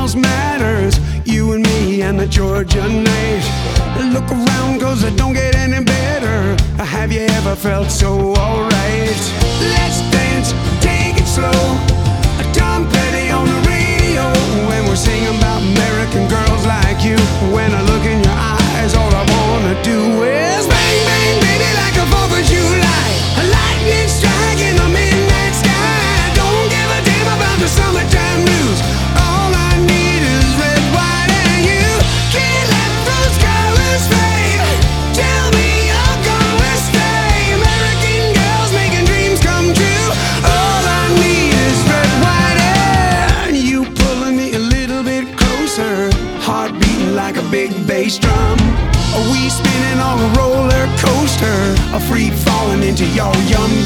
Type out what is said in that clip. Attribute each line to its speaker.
Speaker 1: else matters. You and me and the Georgia night. Look around, cause it don't get any better. Have you ever felt so alright? Let's dance, take it slow. Tom Petty on the radio, when we're singing about American girls like you. When I look in your eyes, all I wanna do is bang, bang, baby, like a 4th of July. A lightning strike in the midnight sky. Don't give a damn about the summertime blues. All I need is red, white, and you. Can't let those colors fade. Tell me you're gonna stay. American girls making dreams come true. All I need is red, white, and you. Pulling me a little bit closer. Heart beating like a big bass drum. We spinning on a roller coaster. A free falling into your yum